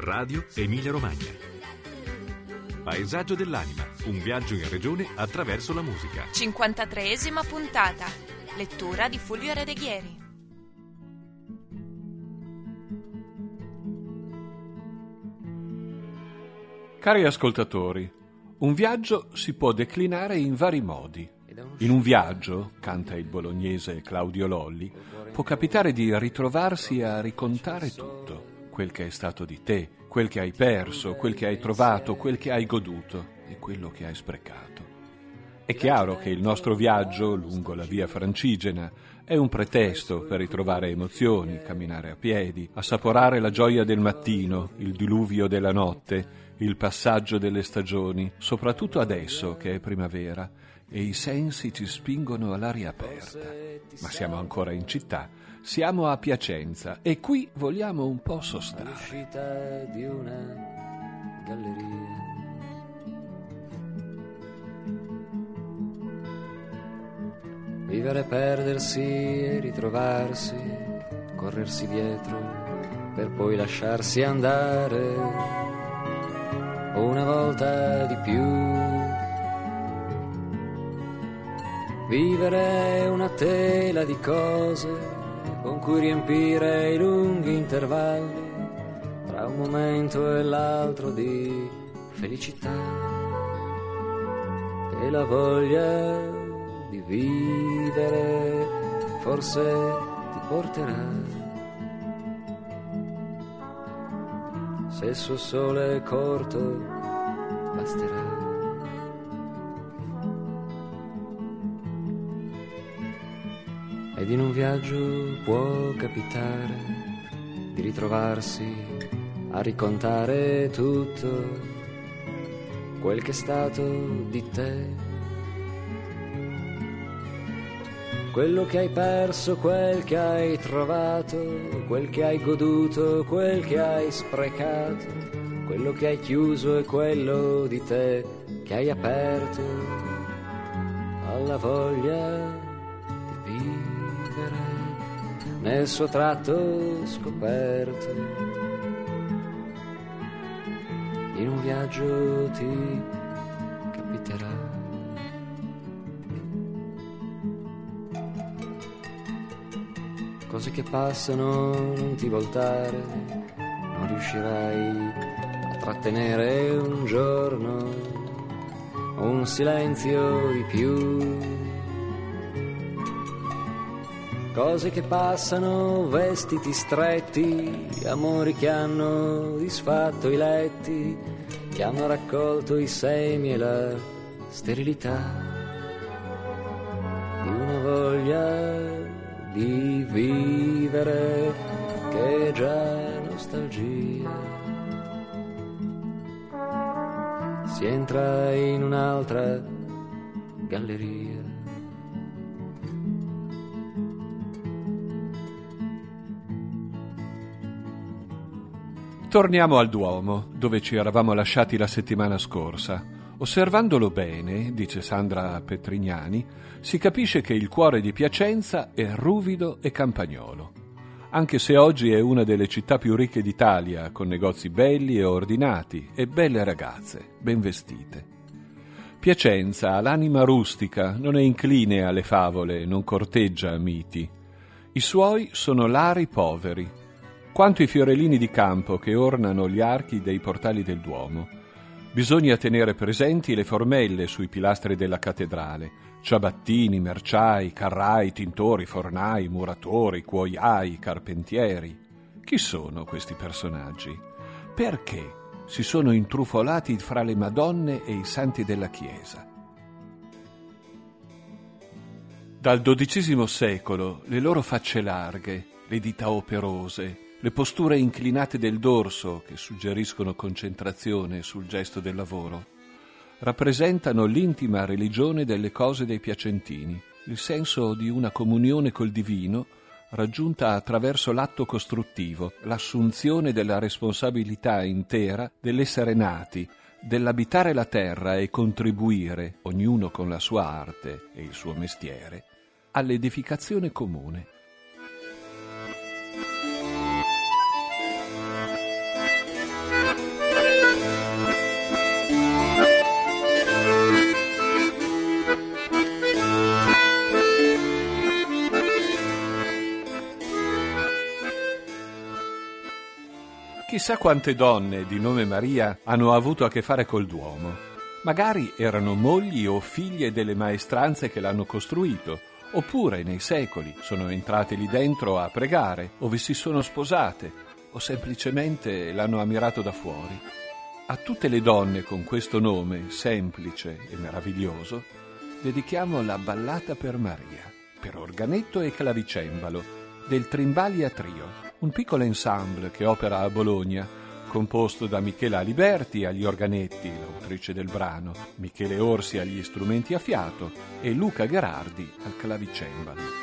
Radio Emilia Romagna. Paesaggio dell'anima, un viaggio in regione attraverso la musica. 53esima puntata. Lettura di Fulvio Redeghieri. Cari ascoltatori, un viaggio si può declinare in vari modi. In un viaggio, canta il bolognese Claudio Lolli, può capitare di ritrovarsi a ricontare tutto, quel che è stato di te, quel che hai perso, quel che hai trovato, quel che hai goduto e quello che hai sprecato. È chiaro che il nostro viaggio lungo la via Francigena è un pretesto per ritrovare emozioni, camminare a piedi, assaporare la gioia del mattino, il diluvio della notte, il passaggio delle stagioni, soprattutto adesso che è primavera e i sensi ci spingono all'aria aperta. Ma siamo ancora in città, siamo a Piacenza e qui vogliamo un po' sostare. All'uscita di una galleria. Vivere, perdersi e ritrovarsi, corrersi dietro per poi lasciarsi andare una volta di più. Vivere è una tela di cose con cui riempire i lunghi intervalli tra un momento e l'altro di felicità e la voglia di vivere forse ti porterà. Se il suo sole è corto basterà. Ed in un viaggio può capitare di ritrovarsi a ricontare tutto quel che è stato di te, quello che hai perso, quel che hai trovato, quel che hai goduto, quel che hai sprecato, quello che hai chiuso e quello di te che hai aperto alla voglia nel suo tratto scoperto. In un viaggio ti capiterà. Cose che passano, non ti voltare, non riuscirai a trattenere un giorno, un silenzio di più. Cose che passano, vestiti stretti, amori che hanno disfatto i letti, che hanno raccolto i semi e la sterilità di una voglia di vivere che è già nostalgia. Si entra in un'altra galleria. Torniamo al Duomo, dove ci eravamo lasciati la settimana scorsa. Osservandolo bene, dice Sandra Petrignani, si capisce che il cuore di Piacenza è ruvido e campagnolo, anche se oggi è una delle città più ricche d'Italia, con negozi belli e ordinati e belle ragazze, ben vestite. Piacenza ha l'anima rustica, non è incline alle favole, non corteggia miti. I suoi sono lari poveri, quanto i fiorellini di campo che ornano gli archi dei portali del Duomo. Bisogna tenere presenti le formelle sui pilastri della cattedrale, ciabattini, merciai, carrai, tintori, fornai, muratori, cuoiai, carpentieri. Chi sono questi personaggi? Perché si sono intrufolati fra le Madonne e i santi della Chiesa? Dal XII secolo le loro facce larghe, le dita operose, le posture inclinate del dorso, che suggeriscono concentrazione sul gesto del lavoro, rappresentano l'intima religione delle cose dei piacentini, il senso di una comunione col divino raggiunta attraverso l'atto costruttivo, l'assunzione della responsabilità intera dell'essere nati, dell'abitare la terra e contribuire, ognuno con la sua arte e il suo mestiere, all'edificazione comune. Chissà quante donne di nome Maria hanno avuto a che fare col Duomo. Magari erano mogli o figlie delle maestranze che l'hanno costruito, oppure nei secoli sono entrate lì dentro a pregare, o vi si sono sposate, o semplicemente l'hanno ammirato da fuori. A tutte le donne con questo nome semplice e meraviglioso dedichiamo la ballata per Maria, per organetto e clavicembalo, del Trimbalia Trio, un piccolo ensemble che opera a Bologna, composto da Michela Aliberti agli organetti, l'autrice del brano, Michele Orsi agli strumenti a fiato e Luca Gherardi al clavicembalo.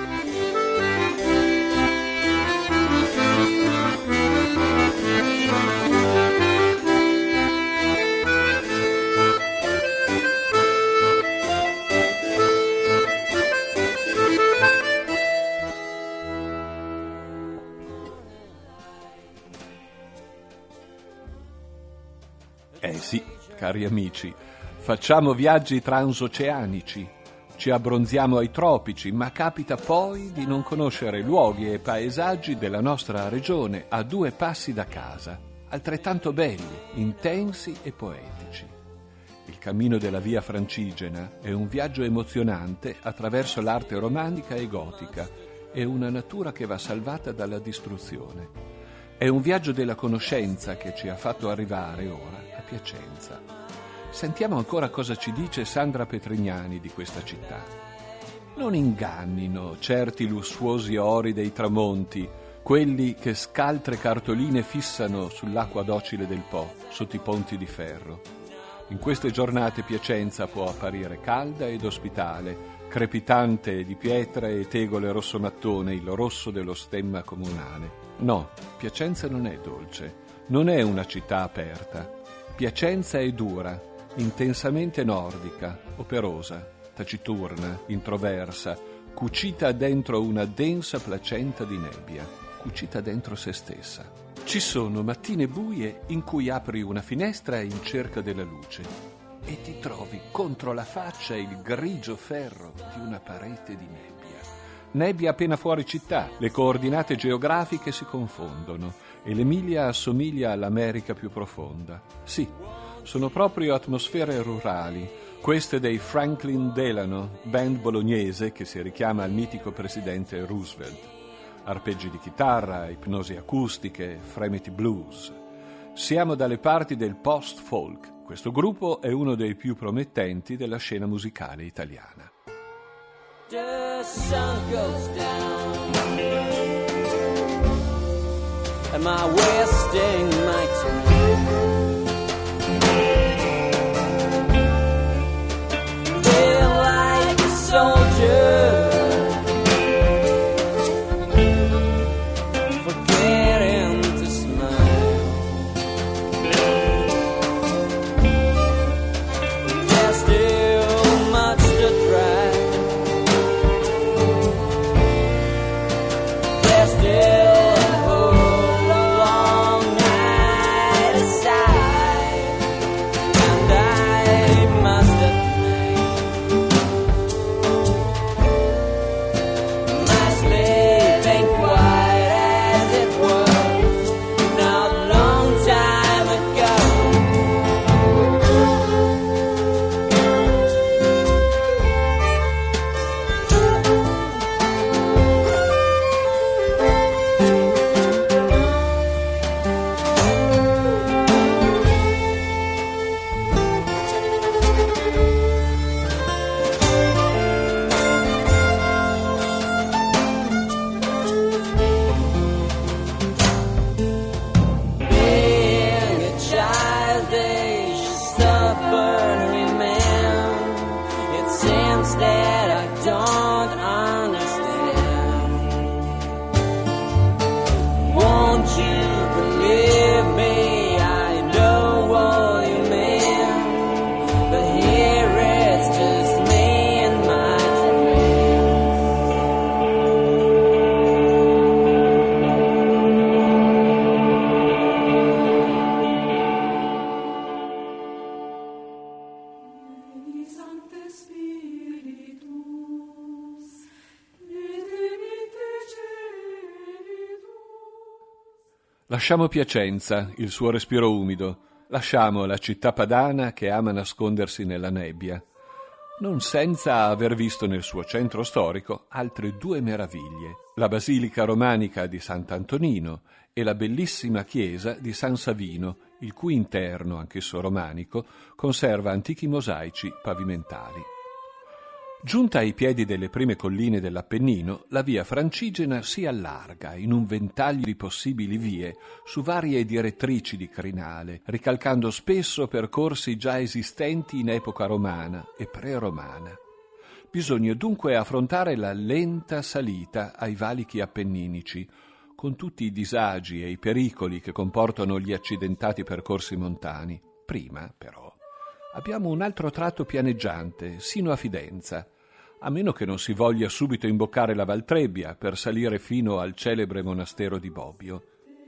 Sì, cari amici, facciamo viaggi transoceanici, ci abbronziamo ai tropici, ma capita poi di non conoscere luoghi e paesaggi della nostra regione a 2 passi da casa, altrettanto belli, intensi e poetici. Il cammino della Via Francigena è un viaggio emozionante attraverso l'arte romanica e gotica e una natura che va salvata dalla distruzione. È un viaggio della conoscenza che ci ha fatto arrivare ora a Piacenza. Sentiamo ancora cosa ci dice Sandra Petrignani di questa città. Non ingannino certi lussuosi ori dei tramonti, quelli che scaltre cartoline fissano sull'acqua docile del Po, sotto i ponti di ferro. In queste giornate Piacenza può apparire calda ed ospitale, crepitante di pietre e tegole rosso-mattone, il rosso dello stemma comunale. No, Piacenza non è dolce, non è una città aperta. Piacenza è dura, intensamente nordica, operosa, taciturna, introversa, cucita dentro una densa placenta di nebbia, cucita dentro se stessa. Ci sono mattine buie in cui apri una finestra in cerca della luce e ti trovi contro la faccia il grigio ferro di una parete di nebbia. Nebbia appena fuori città, le coordinate geografiche si confondono e l'Emilia assomiglia all'America più profonda. Sì, sono proprio atmosfere rurali, queste dei Franklin Delano, band bolognese che si richiama al mitico presidente Roosevelt. Arpeggi di chitarra, ipnosi acustiche, fremiti blues. Siamo dalle parti del post-folk. Questo gruppo è uno dei più promettenti della scena musicale italiana. The sun goes down and my wasting my time. Feel like a soldier forgetting to smile. There's still much to try. Still a whole long night. Lasciamo Piacenza, il suo respiro umido, lasciamo la città padana che ama nascondersi nella nebbia, non senza aver visto nel suo centro storico altre 2 meraviglie, la basilica romanica di Sant'Antonino e la bellissima chiesa di San Savino, il cui interno, anch'esso romanico, conserva antichi mosaici pavimentali. Giunta ai piedi delle prime colline dell'Appennino, la via Francigena si allarga in un ventaglio di possibili vie su varie direttrici di crinale, ricalcando spesso percorsi già esistenti in epoca romana e pre-romana. Bisogna dunque affrontare la lenta salita ai valichi appenninici, con tutti i disagi e i pericoli che comportano gli accidentati percorsi montani. Prima, però, abbiamo un altro tratto pianeggiante, sino a Fidenza, a meno che non si voglia subito imboccare la Valtrebbia per salire fino al celebre monastero di Bobbio.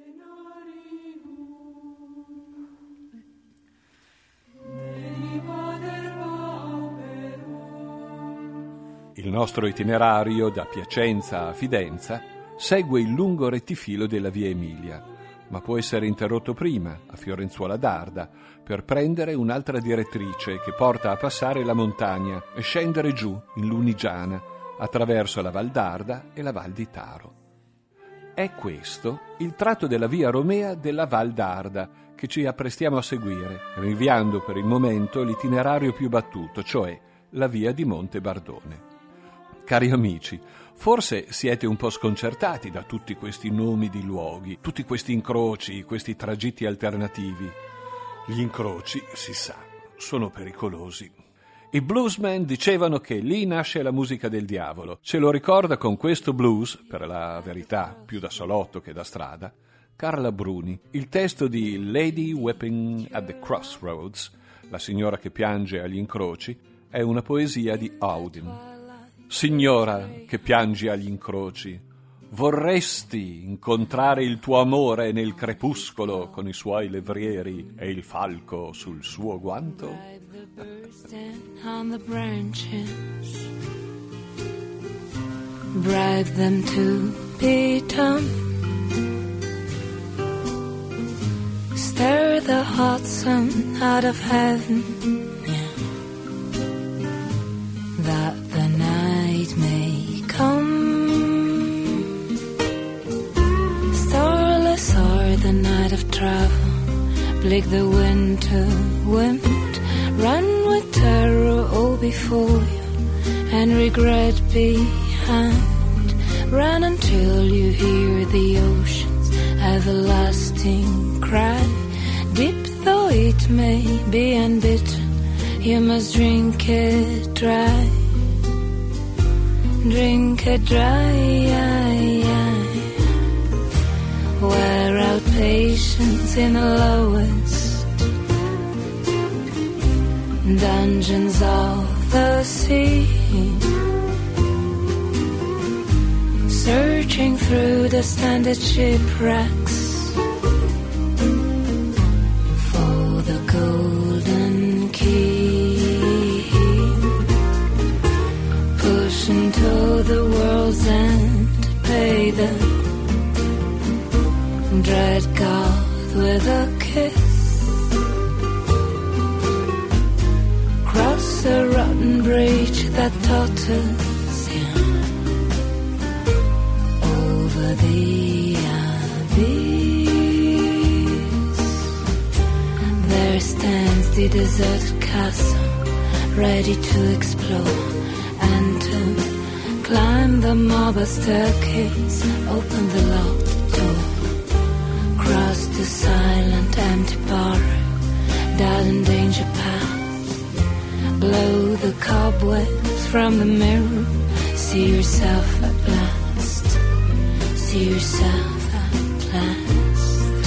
Il nostro itinerario da Piacenza a Fidenza segue il lungo rettifilo della via Emilia, ma può essere interrotto prima, a Fiorenzuola d'Arda, per prendere un'altra direttrice che porta a passare la montagna e scendere giù in Lunigiana, attraverso la Val d'Arda e la Val di Taro. È questo il tratto della via Romea della Val d'Arda che ci apprestiamo a seguire, rinviando per il momento l'itinerario più battuto, cioè la via di Monte Bardone. Cari amici, forse siete un po' sconcertati da tutti questi nomi di luoghi, tutti questi incroci, questi tragitti alternativi. Gli incroci, si sa, sono pericolosi. I bluesmen dicevano che lì nasce la musica del diavolo. Ce lo ricorda con questo blues, per la verità più da salotto che da strada, Carla Bruni. Il testo di Lady Weeping at the Crossroads, la signora che piange agli incroci, è una poesia di Auden. Signora che piangi agli incroci, vorresti incontrare il tuo amore nel crepuscolo con i suoi levrieri e il falco sul suo guanto? Bribe them to be dumb. Stir the hot sun out of heaven, that the night may come. Starless are the night of travel, bleak the winter wind. Run with terror all before you and regret behind. Run until you hear the ocean's everlasting cry. Deep though it may be and bitter, you must drink it dry. Drink it dry. Wear out patience in the lowest dungeons of the sea. Searching through the standard shipwrecks for the golden key. Pushing to the world's end to pay the dread God with a kiss. Cross a rotten bridge that totters over the abyss. There stands the desert castle, ready to explore and to climb the marble staircase, open the locked door. Cross the silent empty barrow, down in danger path. Blow the cobwebs from the mirror, see yourself at last. See yourself at last.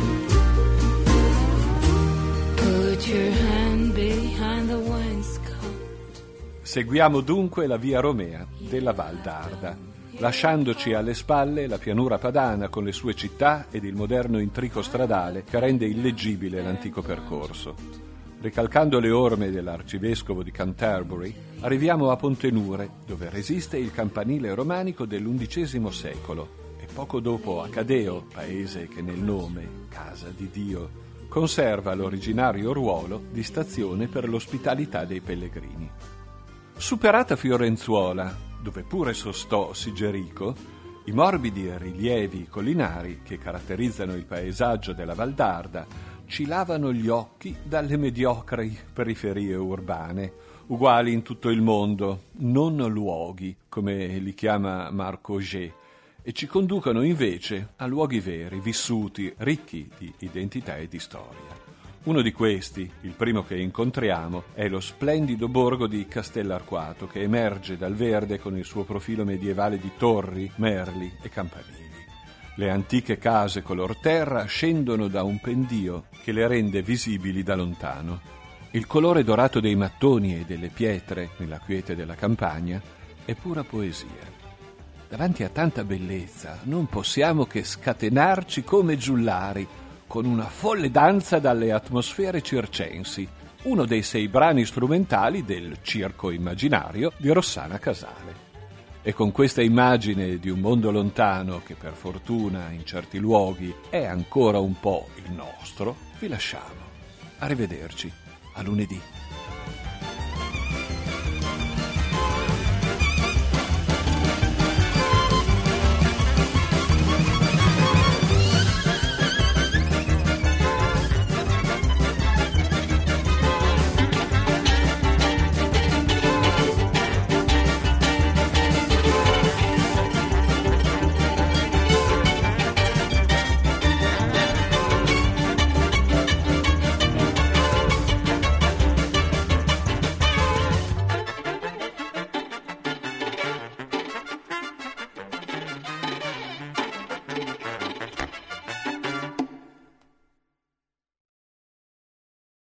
Put your hand behind the wainscot. Seguiamo dunque la via Romea della Val d'Arda, lasciandoci alle spalle la pianura padana con le sue città ed il moderno intrico stradale che rende illeggibile l'antico percorso. Ricalcando le orme dell'arcivescovo di Canterbury, arriviamo a Pontenure, dove resiste il campanile romanico dell'XI secolo e poco dopo Acadeo, paese che nel nome, casa di Dio, conserva l'originario ruolo di stazione per l'ospitalità dei pellegrini. Superata Fiorenzuola, dove pure sostò Sigerico, i morbidi rilievi collinari che caratterizzano il paesaggio della Valdarda ci lavano gli occhi dalle mediocri periferie urbane, uguali in tutto il mondo, non luoghi, come li chiama Marco Auger, e ci conducono invece a luoghi veri, vissuti, ricchi di identità e di storia. Uno di questi, il primo che incontriamo, è lo splendido borgo di Castellarquato, che emerge dal verde con il suo profilo medievale di torri, merli e campanili. Le antiche case color terra scendono da un pendio che le rende visibili da lontano. Il colore dorato dei mattoni e delle pietre, nella quiete della campagna, è pura poesia. Davanti a tanta bellezza non possiamo che scatenarci come giullari con una folle danza dalle atmosfere circensi, uno dei 6 brani strumentali del Circo Immaginario di Rossana Casale. E con questa immagine di un mondo lontano che per fortuna in certi luoghi è ancora un po' il nostro, vi lasciamo. Arrivederci, a lunedì.